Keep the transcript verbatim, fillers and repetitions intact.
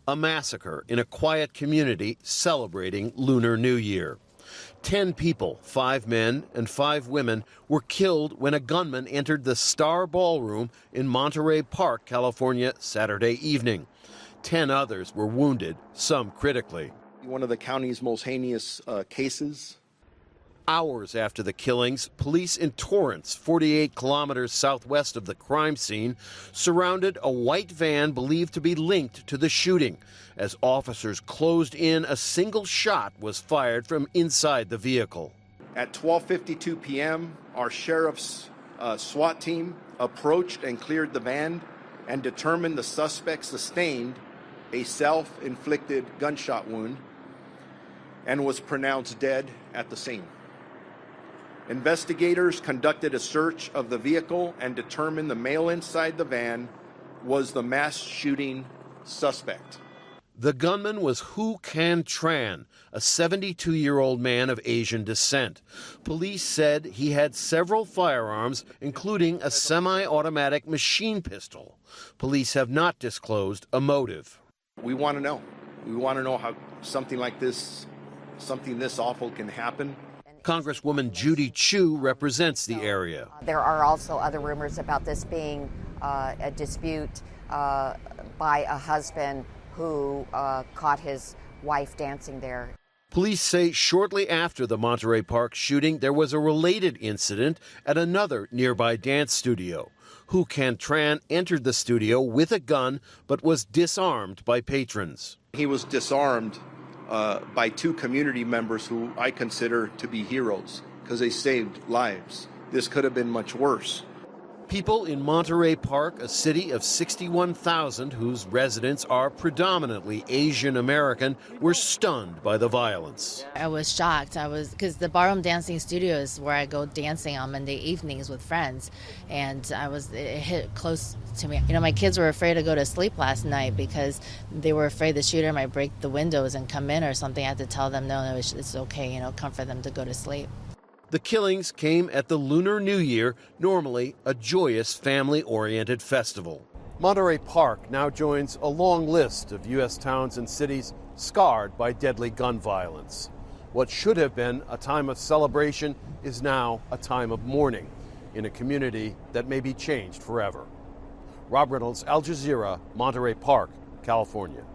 A massacre in a quiet community celebrating Lunar New Year. Ten people, five men and five women, were killed when a gunman entered the Star Ballroom in Monterey Park, California, Saturday evening. Ten others were wounded, some critically. One of the county's most heinous uh, cases. Hours after the killings, police in Torrance, forty-eight kilometers southwest of the crime scene, surrounded a white van believed to be linked to the shooting. As officers closed in, a single shot was fired from inside the vehicle. At twelve fifty-two p.m., our sheriff's uh, SWAT team approached and cleared the van and determined the suspect sustained a self-inflicted gunshot wound and was pronounced dead at the scene. Investigators conducted a search of the vehicle and determined the male inside the van was the mass shooting suspect. The gunman was Hu Can Tran, a seventy-two-year-old man of Asian descent. Police said he had several firearms, including a semi-automatic machine pistol. Police have not disclosed a motive. We want to know. We want to know how something like this, something this awful can happen. Congresswoman Judy Chu represents the area. There are also other rumors about this being uh, a dispute uh, by a husband who uh, caught his wife dancing there. Police say shortly after the Monterey Park shooting, there was a related incident at another nearby dance studio. Hu Can Tran entered the studio with a gun but was disarmed by patrons. He was disarmed uh, by two community members who I consider to be heroes because they saved lives. This could have been much worse. People in Monterey Park, a city of sixty-one thousand whose residents are predominantly Asian American, were stunned by the violence. I was shocked. I was because the Ballroom Dancing Studio is where I go dancing on Monday evenings with friends, and I was it hit close to me. You know, my kids were afraid to go to sleep last night because they were afraid the shooter might break the windows and come in or something. I had to tell them no, no, it's, it's okay. You know, comfort them to go to sleep. The killings came at the Lunar New Year, normally a joyous family-oriented festival. Monterey Park now joins a long list of U S towns and cities scarred by deadly gun violence. What should have been a time of celebration is now a time of mourning in a community that may be changed forever. Rob Reynolds, Al Jazeera, Monterey Park, California.